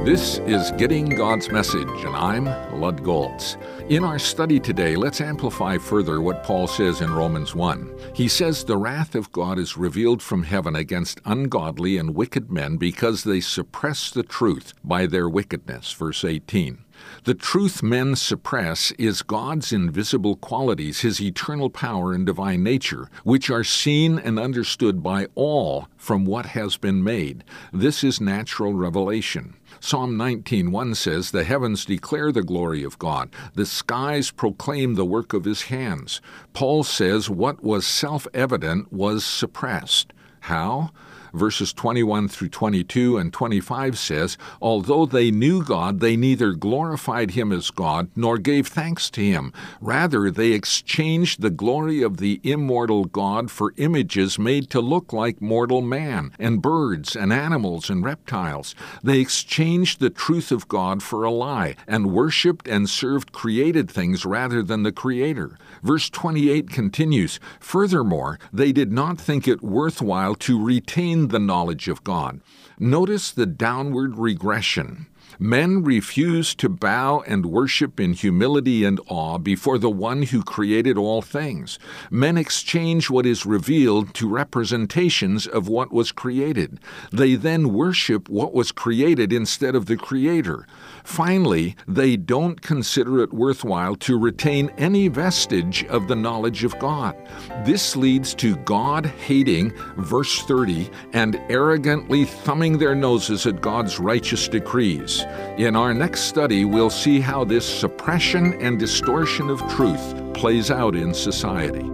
This is Getting God's Message, and I'm Lud Goltz. In our study today, let's amplify further what Paul says in Romans 1. He says, "The wrath of God is revealed from heaven against ungodly and wicked men because they suppress the truth by their wickedness." Verse 18. The truth men suppress is God's invisible qualities, His eternal power and divine nature, which are seen and understood by all from what has been made. This is natural revelation. Psalm 19:1 says, "The heavens declare the glory of God. The skies proclaim the work of His hands." Paul says what was self-evident was suppressed. How? Verses 21 through 22 and 25 says, "Although they knew God, they neither glorified Him as God nor gave thanks to Him. Rather, they exchanged the glory of the immortal God for images made to look like mortal man, and birds and animals and reptiles. They exchanged the truth of God for a lie, and worshipped and served created things rather than the Creator." Verse 28 continues, "Furthermore, they did not think it worthwhile to retain the knowledge of God." Notice the downward regression. Men refuse to bow and worship in humility and awe before the one who created all things. Men exchange what is revealed to representations of what was created. They then worship what was created instead of the Creator. Finally, they don't consider it worthwhile to retain any vestige of the knowledge of God. This leads to God-hating, verse 30, and arrogantly thumbing their noses at God's righteous decrees. In our next study, we'll see how this suppression and distortion of truth plays out in society.